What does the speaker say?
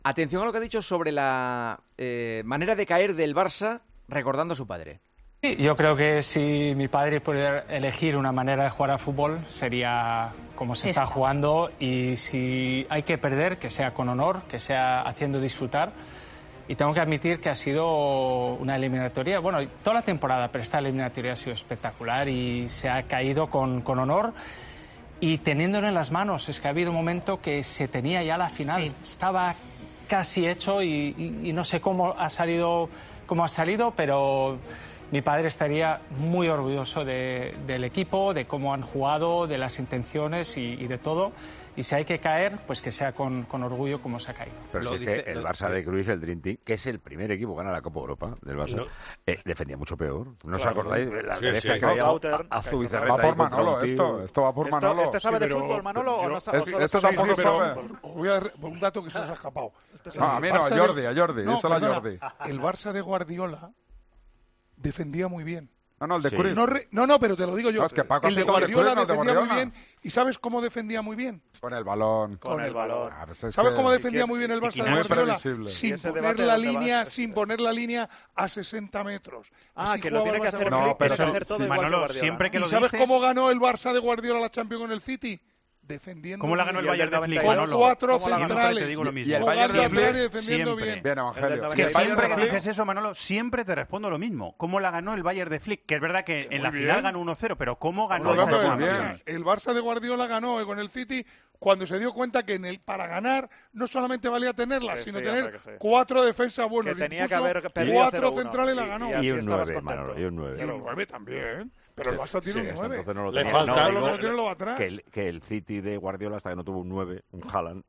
Atención a lo que ha dicho sobre la manera de caer del Barça recordando a su padre. Sí, yo creo que si mi padre pudiera elegir una manera de jugar al fútbol sería como se está jugando, y si hay que perder, que sea con honor, que sea haciendo disfrutar. Y tengo que admitir que ha sido una eliminatoria, bueno, toda la temporada, pero esta eliminatoria ha sido espectacular y se ha caído con honor y teniéndolo en las manos. Es que ha habido un momento que se tenía ya la final, estaba casi hecho y no sé cómo ha salido, pero mi padre estaría muy orgulloso del equipo, de cómo han jugado, de las intenciones y de todo. Y si hay que caer, pues que sea con orgullo como se ha caído. Pero si es que el Barça de Cruyff, el Dream Team, que es el primer equipo que gana la Copa Europa del Barça, defendía mucho peor. ¿No os acordáis? La diferencia que había a Zubizarreta. Va por Manolo, esto va por Manolo. ¿Este sabe de fútbol, Manolo? ¿O no esto tampoco sabe. Voy a un dato que se os ha escapado. A mí no, a Jordi. Eso a Jordi. El Barça de Guardiola defendía muy bien. No, el de Cruyff. No, pero te lo digo yo. No, es que Paco el de Guardiola Cruyff, defendía muy bien. ¿Y sabes cómo defendía muy bien? Con el balón. ¿Sabes cómo defendía muy bien el Barça de Guardiola? Sin poner la línea a 60 metros. Que lo tiene que hacer Flick, pero hacer todo Manolo, siempre que lo ¿Y sabes dices... cómo ganó el Barça de Guardiola la Champions con el City? Defendiendo. ¿Cómo la ganó el Bayern de Flick, con Manolo? 4 Siempre centrales. te digo lo mismo. Y el Bayern de Flick defendiendo bien. Bien, Evangelio. Es que el Bayern siempre de que Flick- dices eso, Manolo, siempre te respondo lo mismo. ¿Cómo la ganó el Bayern de Flick? Que es verdad que en la final ganó 1-0, pero ¿cómo ganó esa Champions? El Barça de Guardiola ganó con el City cuando se dio cuenta que para ganar no solamente valía tenerla, sino tener 4 defensas buenas. Que tenía que haber perdido 4 0-1. centrales la ganó. Y un 9, Manolo, y un 9. Y un 9 también. Pero el Barça tiene un 9. Entonces no lo Le tenía. falta No, lo que tiene lo atrás. que el City de Guardiola, hasta que no tuvo un 9, un Haaland,